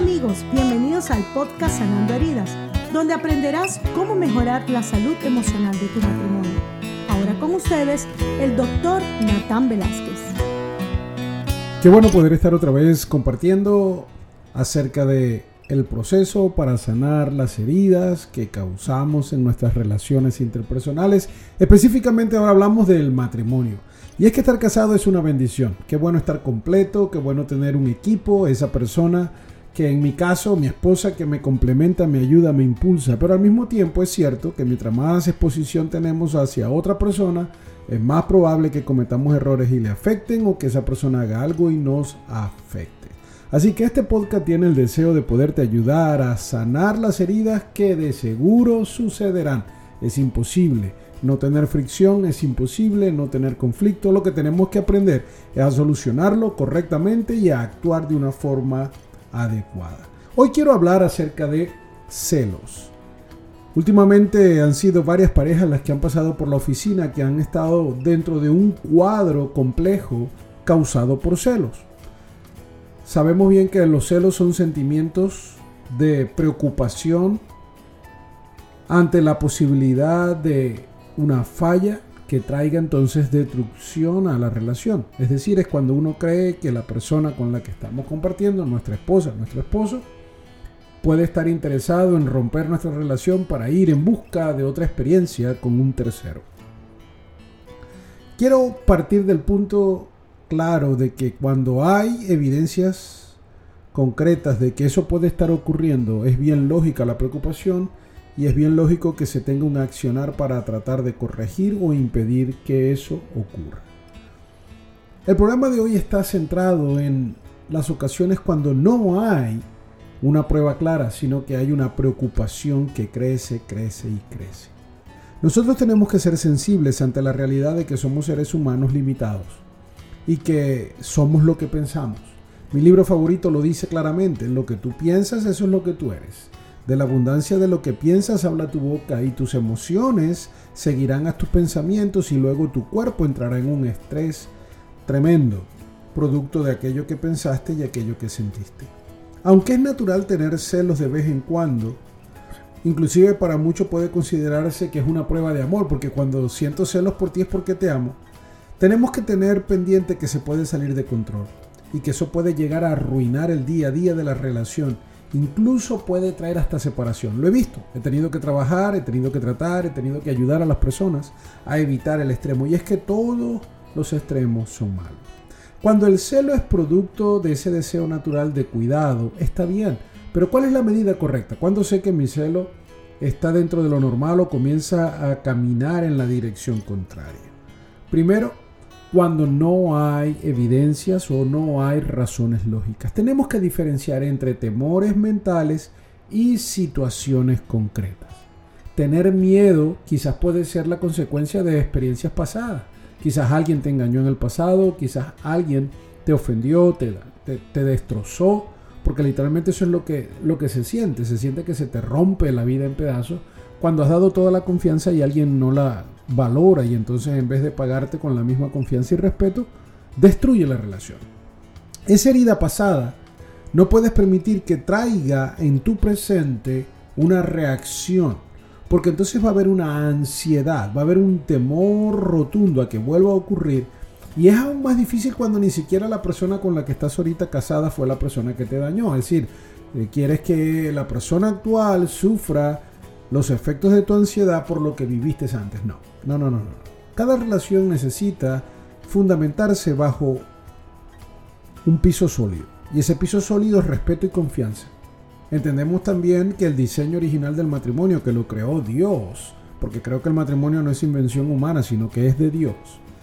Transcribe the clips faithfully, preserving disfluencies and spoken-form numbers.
amigos, bienvenidos al podcast Sanando Heridas, donde aprenderás cómo mejorar la salud emocional de tu matrimonio. Ahora con ustedes, el doctor Natán Velázquez. Qué bueno poder estar otra vez compartiendo acerca de el proceso para sanar las heridas que causamos en nuestras relaciones interpersonales. Específicamente ahora hablamos del matrimonio. Y es que estar casado es una bendición. Qué bueno estar completo, qué bueno tener un equipo, esa persona que en mi caso, mi esposa, que me complementa, me ayuda, me impulsa. Pero al mismo tiempo es cierto que mientras más exposición tenemos hacia otra persona, es más probable que cometamos errores y le afecten o que esa persona haga algo y nos afecte. Así que este podcast tiene el deseo de poderte ayudar a sanar las heridas que de seguro sucederán. Es imposible no tener fricción, es imposible no tener conflicto. Lo que tenemos que aprender es a solucionarlo correctamente y a actuar de una forma adecuada. Hoy quiero hablar acerca de celos. Últimamente han sido varias parejas las que han pasado por la oficina que han estado dentro de un cuadro complejo causado por celos. Sabemos bien que los celos son sentimientos de preocupación ante la posibilidad de una falla que traiga entonces destrucción a la relación. Es decir, es cuando uno cree que la persona con la que estamos compartiendo, nuestra esposa, nuestro esposo, puede estar interesado en romper nuestra relación para ir en busca de otra experiencia con un tercero. Quiero partir del punto claro de que cuando hay evidencias concretas de que eso puede estar ocurriendo, es bien lógica la preocupación y es bien lógico que se tenga un accionar para tratar de corregir o impedir que eso ocurra. El programa de hoy está centrado en las ocasiones cuando no hay una prueba clara, sino que hay una preocupación que crece, crece y crece. Nosotros tenemos que ser sensibles ante la realidad de que somos seres humanos limitados y que somos lo que pensamos. Mi libro favorito lo dice claramente: lo que tú piensas, eso es lo que tú eres. De la abundancia de lo que piensas habla tu boca, y tus emociones seguirán a tus pensamientos y luego tu cuerpo entrará en un estrés tremendo, producto de aquello que pensaste y aquello que sentiste. Aunque es natural tener celos de vez en cuando, inclusive para muchos puede considerarse que es una prueba de amor, porque cuando siento celos por ti es porque te amo. Tenemos que tener pendiente que se puede salir de control y que eso puede llegar a arruinar el día a día de la relación. Incluso puede traer hasta separación. Lo he visto. He tenido que trabajar, he tenido que tratar, he tenido que ayudar a las personas a evitar el extremo. Y es que todos los extremos son malos. Cuando el celo es producto de ese deseo natural de cuidado, está bien. Pero ¿cuál es la medida correcta? ¿Cuándo sé que mi celo está dentro de lo normal o comienza a caminar en la dirección contraria? Primero, cuando no hay evidencias o no hay razones lógicas. Tenemos que diferenciar entre temores mentales y situaciones concretas. Tener miedo quizás puede ser la consecuencia de experiencias pasadas. Quizás alguien te engañó en el pasado, quizás alguien te ofendió, te, te, te destrozó, porque literalmente eso es lo que, lo que se siente. Se siente que se te rompe la vida en pedazos cuando has dado toda la confianza y alguien no la valora, y entonces en vez de pagarte con la misma confianza y respeto, destruye la relación. Esa herida pasada no puedes permitir que traiga en tu presente una reacción, porque entonces va a haber una ansiedad, va a haber un temor rotundo a que vuelva a ocurrir, y es aún más difícil cuando ni siquiera la persona con la que estás ahorita casada fue la persona que te dañó. Es decir, quieres que la persona actual sufra los efectos de tu ansiedad por lo que viviste antes. No, no, no, no, no. Cada relación necesita fundamentarse bajo un piso sólido. Y ese piso sólido es respeto y confianza. Entendemos también que el diseño original del matrimonio, que lo creó Dios, porque creo que el matrimonio no es invención humana, sino que es de Dios,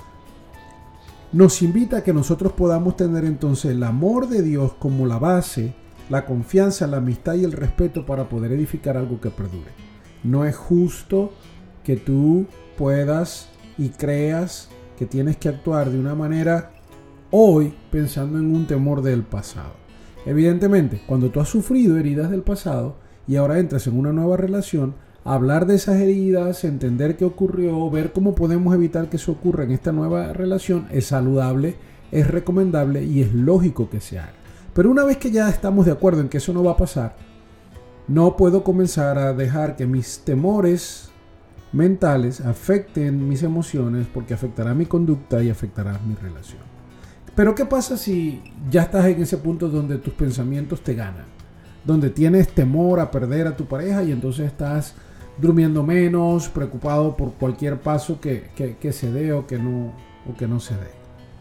nos invita a que nosotros podamos tener entonces el amor de Dios como la base, la confianza, la amistad y el respeto para poder edificar algo que perdure. No es justo que tú puedas y creas que tienes que actuar de una manera hoy pensando en un temor del pasado. Evidentemente, cuando tú has sufrido heridas del pasado y ahora entras en una nueva relación, hablar de esas heridas, entender qué ocurrió, ver cómo podemos evitar que eso ocurra en esta nueva relación es saludable, es recomendable y es lógico que se haga. Pero una vez que ya estamos de acuerdo en que eso no va a pasar, no puedo comenzar a dejar que mis temores mentales afecten mis emociones, porque afectará mi conducta y afectará mi relación. Pero ¿qué pasa si ya estás en ese punto donde tus pensamientos te ganan? Donde tienes temor a perder a tu pareja y entonces estás durmiendo menos, preocupado por cualquier paso que, que, que se dé o que, no, o que no se dé.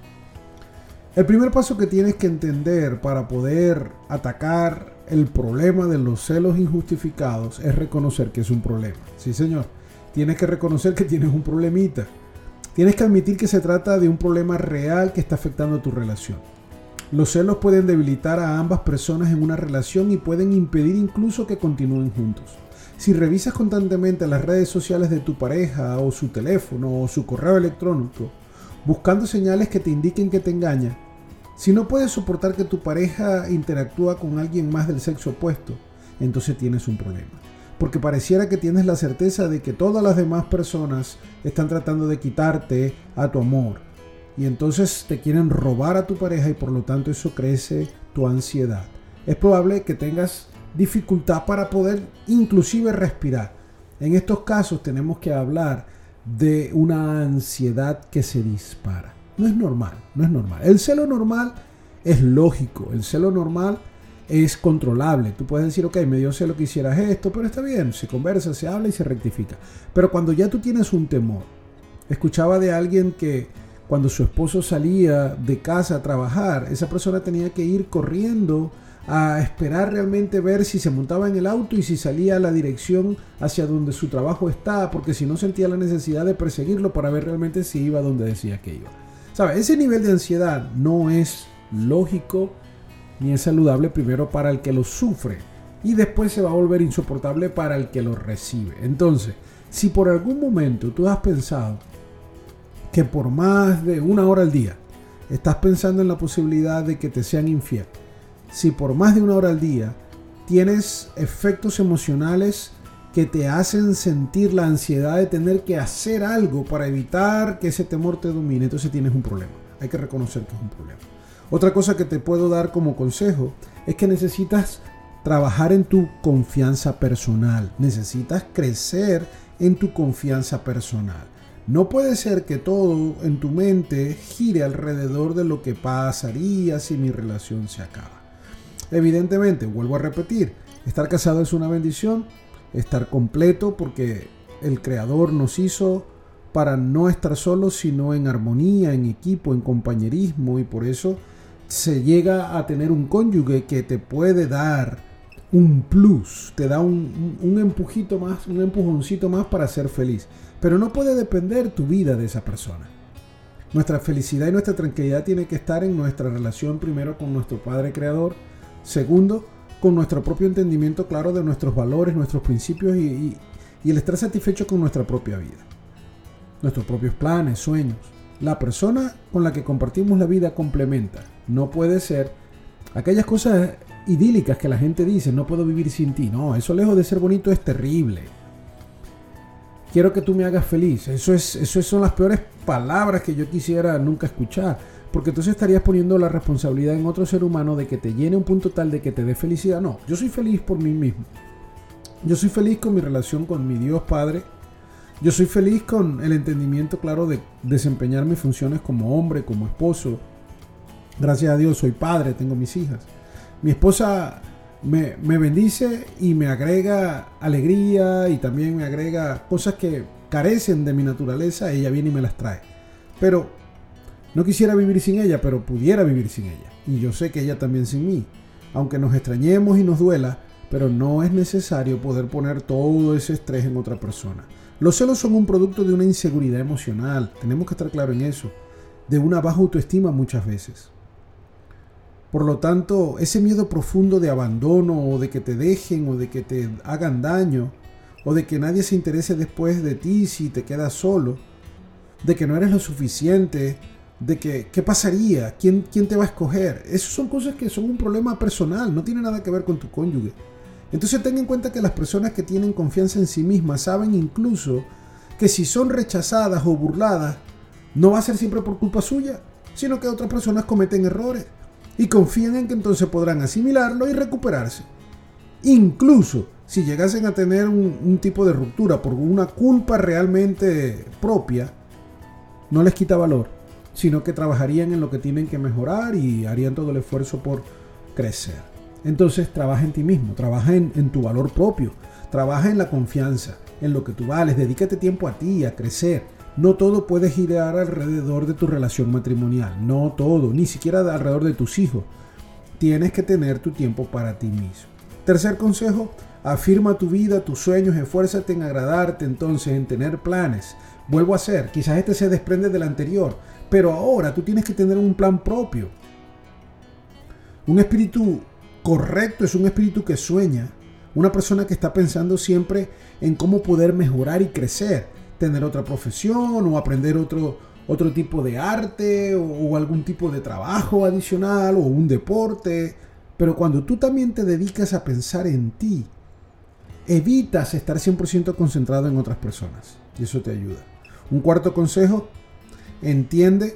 El primer paso que tienes que entender para poder atacar el problema de los celos injustificados es reconocer que es un problema. Sí, señor. Tienes que reconocer que tienes un problemita. Tienes que admitir que se trata de un problema real que está afectando tu relación. Los celos pueden debilitar a ambas personas en una relación y pueden impedir incluso que continúen juntos. Si revisas constantemente las redes sociales de tu pareja o su teléfono o su correo electrónico, buscando señales que te indiquen que te engaña, si no puedes soportar que tu pareja interactúa con alguien más del sexo opuesto, entonces tienes un problema. Porque pareciera que tienes la certeza de que todas las demás personas están tratando de quitarte a tu amor. Y entonces te quieren robar a tu pareja y por lo tanto eso crece tu ansiedad. Es probable que tengas dificultad para poder inclusive respirar. En estos casos tenemos que hablar de una ansiedad que se dispara. No es normal, no es normal. El celo normal es lógico, el celo normal es controlable. Tú puedes decir, ok, me dio celo que hicieras esto, pero está bien, se conversa, se habla y se rectifica. Pero cuando ya tú tienes un temor, escuchaba de alguien que cuando su esposo salía de casa a trabajar, esa persona tenía que ir corriendo a esperar realmente ver si se montaba en el auto y si salía a la dirección hacia donde su trabajo está, porque si no sentía la necesidad de perseguirlo para ver realmente si iba donde decía que iba. ¿Sabe? Ese nivel de ansiedad no es lógico ni es saludable, primero para el que lo sufre y después se va a volver insoportable para el que lo recibe. Entonces, si por algún momento tú has pensado que por más de una hora al día estás pensando en la posibilidad de que te sean infiel, si por más de una hora al día tienes efectos emocionales que te hacen sentir la ansiedad de tener que hacer algo para evitar que ese temor te domine, entonces tienes un problema. Hay que reconocer que es un problema. Otra cosa que te puedo dar como consejo es que necesitas trabajar en tu confianza personal. Necesitas crecer en tu confianza personal. No puede ser que todo en tu mente gire alrededor de lo que pasaría si mi relación se acaba. Evidentemente, vuelvo a repetir, estar casado es una bendición, estar completo porque el Creador nos hizo para no estar solos, sino en armonía, en equipo, en compañerismo, y por eso se llega a tener un cónyuge que te puede dar un plus, te da un, un, un empujito más, un empujoncito más para ser feliz. Pero no puede depender tu vida de esa persona. Nuestra felicidad y nuestra tranquilidad tiene que estar en nuestra relación primero con nuestro Padre Creador, segundo, con nuestro propio entendimiento claro de nuestros valores, nuestros principios y, y, y el estar satisfecho con nuestra propia vida, nuestros propios planes, sueños. La persona con la que compartimos la vida complementa. No puede ser aquellas cosas idílicas que la gente dice, no puedo vivir sin ti. No, eso lejos de ser bonito es terrible. Quiero que tú me hagas feliz. Eso es, eso son las peores palabras que yo quisiera nunca escuchar. Porque entonces estarías poniendo la responsabilidad en otro ser humano de que te llene un punto tal de que te dé felicidad. No, yo soy feliz por mí mismo. Yo soy feliz con mi relación con mi Dios Padre. Yo soy feliz con el entendimiento claro de desempeñar mis funciones como hombre, como esposo. Gracias a Dios soy padre, tengo mis hijas. Mi esposa me, me bendice y me agrega alegría y también me agrega cosas que carecen de mi naturaleza. Ella viene y me las trae. Pero no quisiera vivir sin ella, pero pudiera vivir sin ella. Y yo sé que ella también sin mí. Aunque nos extrañemos y nos duela, pero no es necesario poder poner todo ese estrés en otra persona. Los celos son un producto de una inseguridad emocional, tenemos que estar claros en eso, de una baja autoestima muchas veces. Por lo tanto, ese miedo profundo de abandono o de que te dejen o de que te hagan daño o de que nadie se interese después de ti si te quedas solo, de que no eres lo suficiente, de que qué pasaría, quién, quién te va a escoger. Esas son cosas que son un problema personal, no tiene nada que ver con tu cónyuge. Entonces ten en cuenta que las personas que tienen confianza en sí mismas saben incluso que si son rechazadas o burladas, no va a ser siempre por culpa suya, sino que otras personas cometen errores. y confían en que entonces podrán asimilarlo y recuperarse. Incluso si llegasen a tener un, un tipo de ruptura por una culpa realmente propia, no les quita valor, sino que trabajarían en lo que tienen que mejorar y harían todo el esfuerzo por crecer. Entonces trabaja en ti mismo, trabaja en, en tu valor propio, trabaja en la confianza, en lo que tú vales, dedícate tiempo a ti, a crecer. No todo puede girar alrededor de tu relación matrimonial, no todo, ni siquiera alrededor de tus hijos. Tienes que tener tu tiempo para ti mismo. Tercer consejo, afirma tu vida, tus sueños, esfuérzate en agradarte entonces, en tener planes. Vuelvo a hacer, quizás este se desprende del anterior, pero ahora tú tienes que tener un plan propio. Un espíritu correcto es un espíritu que sueña, una persona que está pensando siempre en cómo poder mejorar y crecer, tener otra profesión o aprender otro, otro tipo de arte o, o algún tipo de trabajo adicional o un deporte. Pero cuando tú también te dedicas a pensar en ti, evitas estar cien por ciento concentrado en otras personas y eso te ayuda. Un cuarto consejo, entiende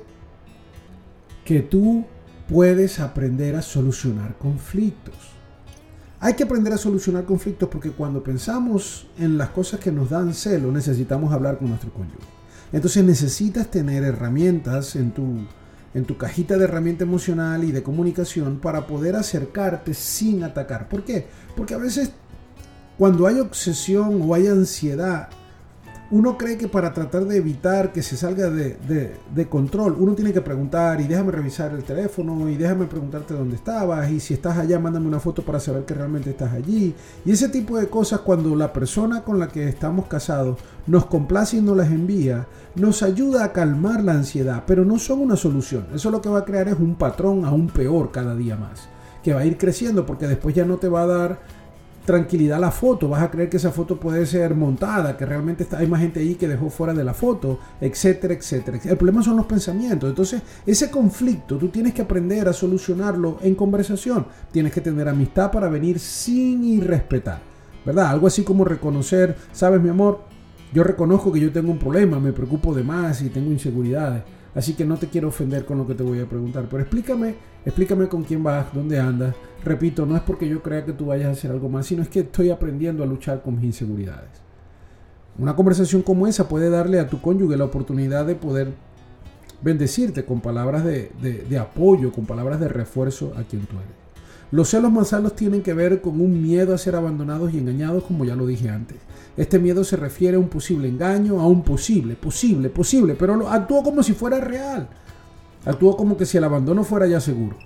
que tú puedes aprender a solucionar conflictos. Hay que aprender a solucionar conflictos porque cuando pensamos en las cosas que nos dan celo, necesitamos hablar con nuestro cónyuge. Entonces necesitas tener herramientas en tu, en tu cajita de herramienta emocional y de comunicación para poder acercarte sin atacar. ¿Por qué? Porque a veces cuando hay obsesión o hay ansiedad, uno cree que para tratar de evitar que se salga de, de, de control, uno tiene que preguntar y déjame revisar el teléfono y déjame preguntarte dónde estabas y si estás allá, mándame una foto para saber que realmente estás allí. Y ese tipo de cosas, cuando la persona con la que estamos casados nos complace y nos las envía, nos ayuda a calmar la ansiedad, pero no son una solución. Eso lo que va a crear es un patrón aún peor cada día más, que va a ir creciendo porque después ya no te va a dar tranquilidad la foto, vas a creer que esa foto puede ser montada, que realmente está, hay más gente ahí que dejó fuera de la foto, etcétera, etcétera. El problema son los pensamientos. Entonces, ese conflicto tú tienes que aprender a solucionarlo en conversación. Tienes que tener amistad para venir sin irrespetar, ¿verdad? Algo así como reconocer, sabes, mi amor, yo reconozco que yo tengo un problema, me preocupo de más y tengo inseguridades. Así que no te quiero ofender con lo que te voy a preguntar, pero explícame, explícame con quién vas, dónde andas. Repito, no es porque yo crea que tú vayas a hacer algo más, sino es que estoy aprendiendo a luchar con mis inseguridades. Una conversación como esa puede darle a tu cónyuge la oportunidad de poder bendecirte con palabras de, de, de apoyo, con palabras de refuerzo a quien tú eres. Los celos más sanos tienen que ver con un miedo a ser abandonados y engañados, como ya lo dije antes. Este miedo se refiere a un posible engaño, a un posible, posible, posible, pero actúa como si fuera real. Actúa como que si el abandono fuera ya seguro.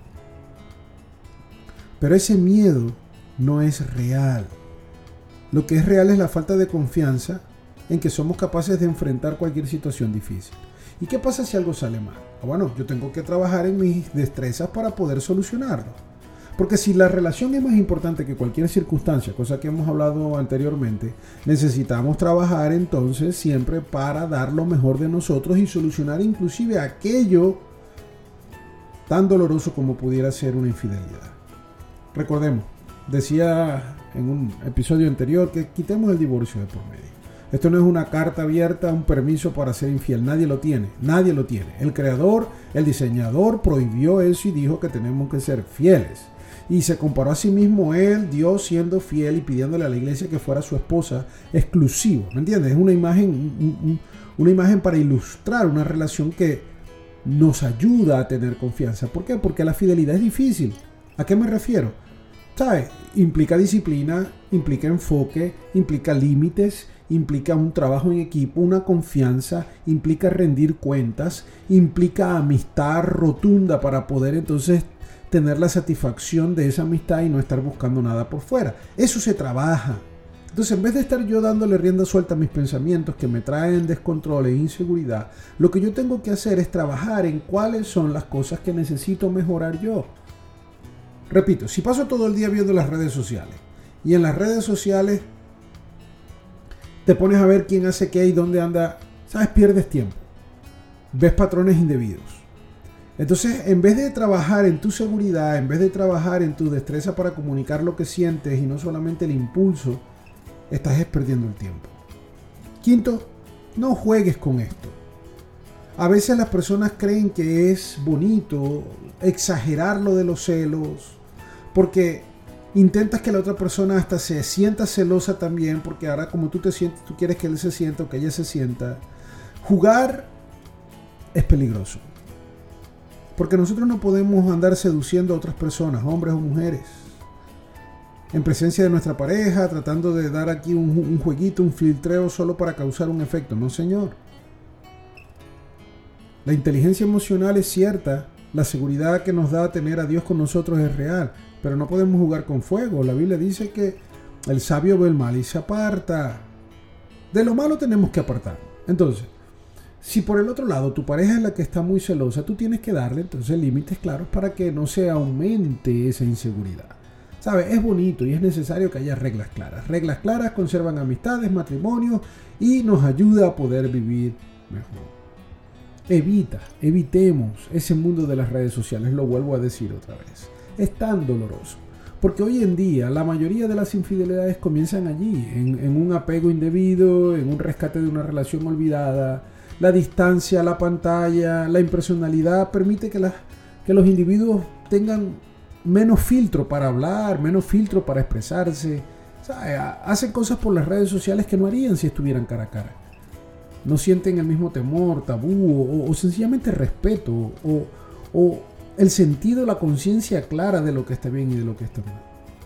Pero ese miedo no es real. Lo que es real es la falta de confianza en que somos capaces de enfrentar cualquier situación difícil. ¿Y qué pasa si algo sale mal? Bueno, yo tengo que trabajar en mis destrezas para poder solucionarlo. Porque si la relación es más importante que cualquier circunstancia, cosa que hemos hablado anteriormente, necesitamos trabajar entonces siempre para dar lo mejor de nosotros y solucionar inclusive aquello tan doloroso como pudiera ser una infidelidad. Recordemos, decía en un episodio anterior que quitemos el divorcio de por medio. Esto no es una carta abierta, un permiso para ser infiel. Nadie lo tiene, nadie lo tiene. El creador, el diseñador prohibió eso y dijo que tenemos que ser fieles. Y se comparó a sí mismo él, Dios, siendo fiel y pidiéndole a la iglesia que fuera su esposa exclusiva. ¿Me entiendes? Es una imagen, un, un, una imagen para ilustrar una relación que nos ayuda a tener confianza. ¿Por qué? Porque la fidelidad es difícil. ¿A qué me refiero? ¿Sabes? Implica disciplina, implica enfoque, implica límites, implica un trabajo en equipo, una confianza, implica rendir cuentas, implica amistad rotunda para poder entonces tener la satisfacción de esa amistad y no estar buscando nada por fuera. Eso se trabaja. Entonces, en vez de estar yo dándole rienda suelta a mis pensamientos que me traen descontrol e inseguridad, lo que yo tengo que hacer es trabajar en cuáles son las cosas que necesito mejorar yo. Repito, si paso todo el día viendo las redes sociales y en las redes sociales te pones a ver quién hace qué y dónde anda, ¿sabes? Pierdes tiempo. Ves patrones indebidos. Entonces, en vez de trabajar en tu seguridad, en vez de trabajar en tu destreza para comunicar lo que sientes y no solamente el impulso, estás perdiendo el tiempo. Quinto, no juegues con esto. A veces las personas creen que es bonito exagerar lo de los celos, porque intentas que la otra persona hasta se sienta celosa también, porque ahora como tú te sientes, tú quieres que él se sienta o que ella se sienta. Jugar es peligroso, porque nosotros no podemos andar seduciendo a otras personas, hombres o mujeres, en presencia de nuestra pareja, tratando de dar aquí un, un jueguito, un filtreo solo para causar un efecto. No, señor. La inteligencia emocional es cierta, la seguridad que nos da tener a Dios con nosotros es real, pero no podemos jugar con fuego. La Biblia dice que el sabio ve el mal y se aparta. De lo malo tenemos que apartar. Entonces, si por el otro lado tu pareja es la que está muy celosa, tú tienes que darle entonces límites claros para que no se aumente esa inseguridad. ¿Sabes? Es bonito y es necesario que haya reglas claras. Reglas claras conservan amistades, matrimonios y nos ayuda a poder vivir mejor. Evita, evitemos ese mundo de las redes sociales, lo vuelvo a decir otra vez. Es tan doloroso, porque hoy en día la mayoría de las infidelidades comienzan allí, en, en un apego indebido, en un rescate de una relación olvidada. La distancia, la pantalla, la impersonalidad permite que, las, que los individuos tengan menos filtro para hablar, menos filtro para expresarse. O sea, hacen cosas por las redes sociales que no harían si estuvieran cara a cara. No sienten el mismo temor, tabú o, o sencillamente respeto o, o el sentido, la conciencia clara de lo que está bien y de lo que está mal.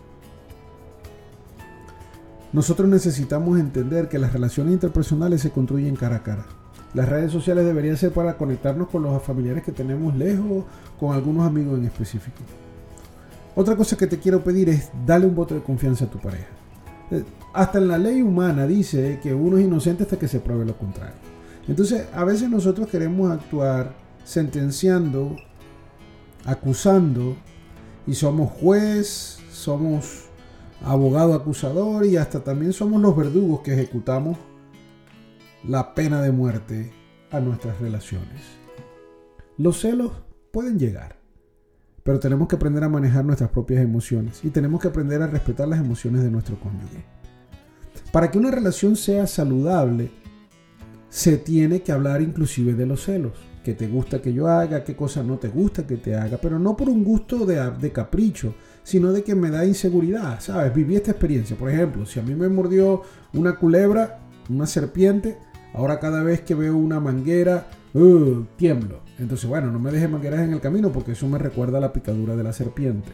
Nosotros necesitamos entender que las relaciones interpersonales se construyen cara a cara. Las redes sociales deberían ser para conectarnos con los familiares que tenemos lejos, con algunos amigos en específico. Otra cosa que te quiero pedir es darle un voto de confianza a tu pareja. Hasta en la ley humana dice que uno es inocente hasta que se pruebe lo contrario. Entonces, a veces nosotros queremos actuar sentenciando, acusando, y somos juez, somos abogado acusador y hasta también somos los verdugos que ejecutamos la pena de muerte a nuestras relaciones. Los celos pueden llegar, pero tenemos que aprender a manejar nuestras propias emociones y tenemos que aprender a respetar las emociones de nuestro cónyuge. Para que una relación sea saludable, se tiene que hablar inclusive de los celos. ¿Qué te gusta que yo haga? ¿Qué cosa no te gusta que te haga? Pero no por un gusto de, de capricho, sino de que me da inseguridad, ¿sabes? Viví esta experiencia. Por ejemplo, si a mí me mordió una culebra, una serpiente, ahora cada vez que veo una manguera, uh, tiemblo. Entonces, bueno, no me dejes mangueras en el camino porque eso me recuerda a la picadura de la serpiente.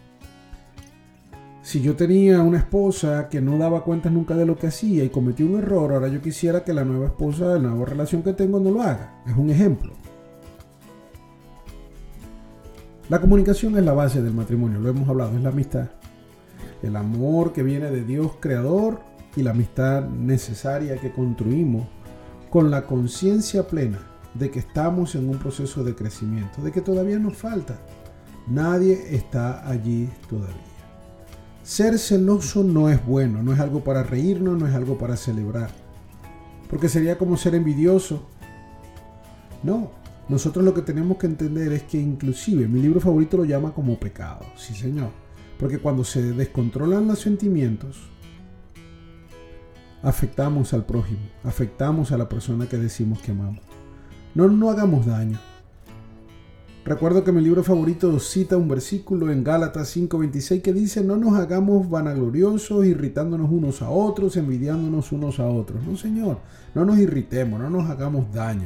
Si yo tenía una esposa que no daba cuentas nunca de lo que hacía y cometí un error, ahora yo quisiera que la nueva esposa, la nueva relación que tengo, no lo haga. Es un ejemplo. La comunicación es la base del matrimonio, lo hemos hablado, es la amistad. El amor que viene de Dios creador y la amistad necesaria que construimos con la conciencia plena de que estamos en un proceso de crecimiento, de que todavía nos falta. Nadie está allí todavía. Ser celoso no es bueno, no es algo para reírnos, no es algo para celebrar. Porque sería como ser envidioso. No, nosotros lo que tenemos que entender es que inclusive, mi libro favorito lo llama como pecado. Sí, señor. Porque cuando se descontrolan los sentimientos, afectamos al prójimo, afectamos a la persona que decimos que amamos. No, no hagamos daño. Recuerdo que mi libro favorito cita un versículo en Gálatas cinco veintiséis que dice: no nos hagamos vanagloriosos, irritándonos unos a otros, envidiándonos unos a otros. No, señor, no nos irritemos, no nos hagamos daño.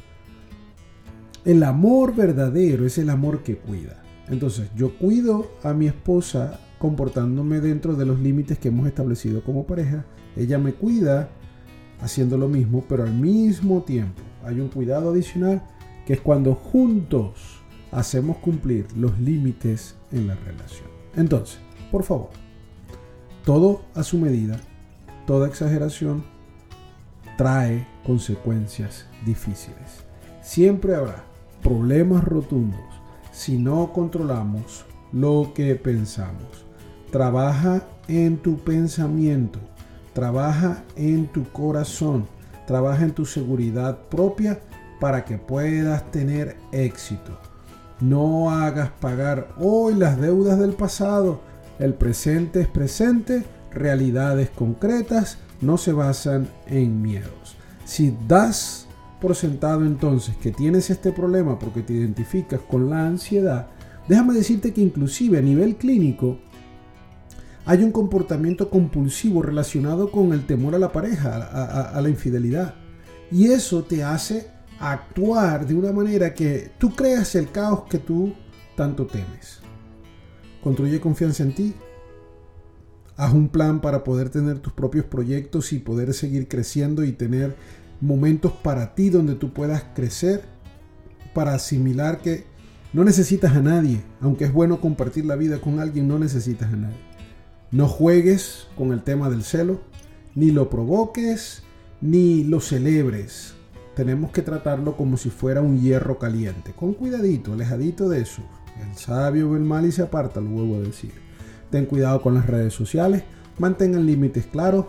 El amor verdadero es el amor que cuida. Entonces, yo cuido a mi esposa comportándome dentro de los límites que hemos establecido como pareja. Ella me cuida haciendo lo mismo, pero al mismo tiempo hay un cuidado adicional que es cuando juntos hacemos cumplir los límites en la relación. Entonces, por favor, todo a su medida, toda exageración trae consecuencias difíciles. Siempre habrá problemas rotundos si no controlamos lo que pensamos. Trabaja en tu pensamiento, trabaja en tu corazón, trabaja en tu seguridad propia para que puedas tener éxito. No hagas pagar hoy las deudas del pasado. El presente es presente, realidades concretas no se basan en miedos. Si das por sentado entonces que tienes este problema porque te identificas con la ansiedad, déjame decirte que inclusive a nivel clínico hay un comportamiento compulsivo relacionado con el temor a la pareja, a, a, a la infidelidad. Y eso te hace actuar de una manera que tú creas el caos que tú tanto temes. Construye confianza en ti. Haz un plan para poder tener tus propios proyectos y poder seguir creciendo y tener momentos para ti donde tú puedas crecer, para asimilar que no necesitas a nadie. Aunque es bueno compartir la vida con alguien, no necesitas a nadie. No juegues con el tema del celo, ni lo provoques, ni lo celebres. Tenemos que tratarlo como si fuera un hierro caliente, con cuidadito, alejadito de eso. El sabio ve el mal y se aparta, lo vuelvo a decir. Ten cuidado con las redes sociales, mantengan límites claros,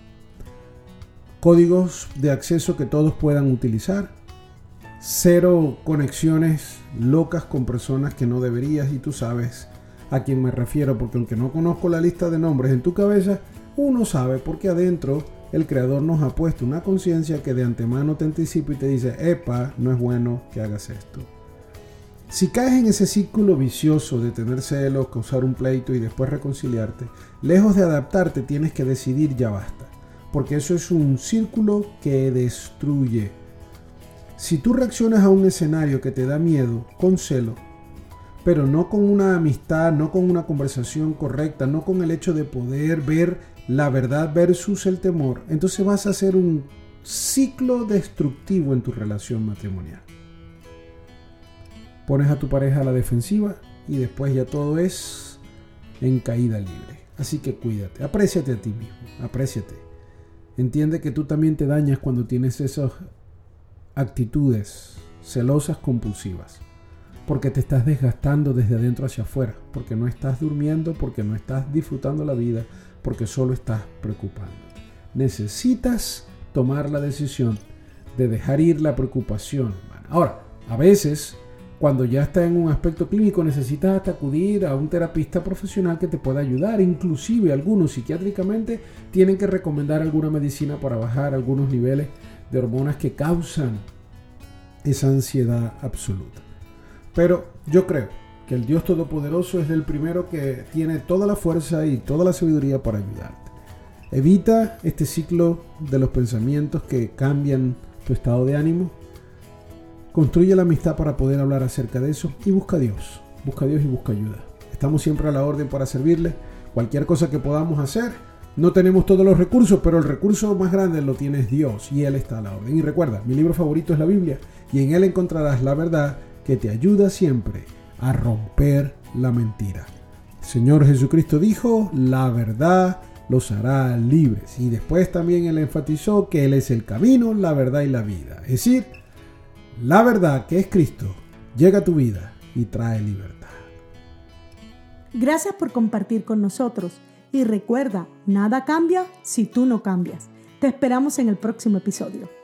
códigos de acceso que todos puedan utilizar, cero conexiones locas con personas que no deberías, y tú sabes a quién me refiero, porque aunque no conozco la lista de nombres en tu cabeza, uno sabe porque adentro el Creador nos ha puesto una conciencia que de antemano te anticipa y te dice, epa, no es bueno que hagas esto. Si caes en ese círculo vicioso de tener celos, causar un pleito y después reconciliarte, lejos de adaptarte tienes que decidir ya basta, porque eso es un círculo que destruye. Si tú reaccionas a un escenario que te da miedo con celo, pero no con una amistad, no con una conversación correcta, no con el hecho de poder ver la verdad versus el temor, entonces vas a hacer un ciclo destructivo en tu relación matrimonial. Pones a tu pareja a la defensiva y después ya todo es en caída libre. Así que cuídate, apréciate a ti mismo, apréciate. Entiende que tú también te dañas cuando tienes esas actitudes celosas compulsivas, porque te estás desgastando desde adentro hacia afuera, porque no estás durmiendo, porque no estás disfrutando la vida, porque solo estás preocupándote. Necesitas tomar la decisión de dejar ir la preocupación. Ahora, a veces, cuando ya está en un aspecto clínico, necesitas hasta acudir a un terapista profesional que te pueda ayudar. Inclusive algunos psiquiátricamente tienen que recomendar alguna medicina para bajar algunos niveles de hormonas que causan esa ansiedad absoluta. Pero yo creo que el Dios Todopoderoso es el primero que tiene toda la fuerza y toda la sabiduría para ayudarte. Evita este ciclo de los pensamientos que cambian tu estado de ánimo. Construye la amistad para poder hablar acerca de eso y busca a Dios. Busca a Dios y busca ayuda. Estamos siempre a la orden para servirle. Cualquier cosa que podamos hacer. No tenemos todos los recursos, pero el recurso más grande lo tienes Dios y Él está a la orden. Y recuerda, mi libro favorito es la Biblia y en Él encontrarás la verdad que te ayuda siempre a romper la mentira. El Señor Jesucristo dijo, la verdad los hará libres. Y después también Él enfatizó que Él es el camino, la verdad y la vida. Es decir, la verdad que es Cristo llega a tu vida y trae libertad. Gracias por compartir con nosotros. Y recuerda, nada cambia si tú no cambias. Te esperamos en el próximo episodio.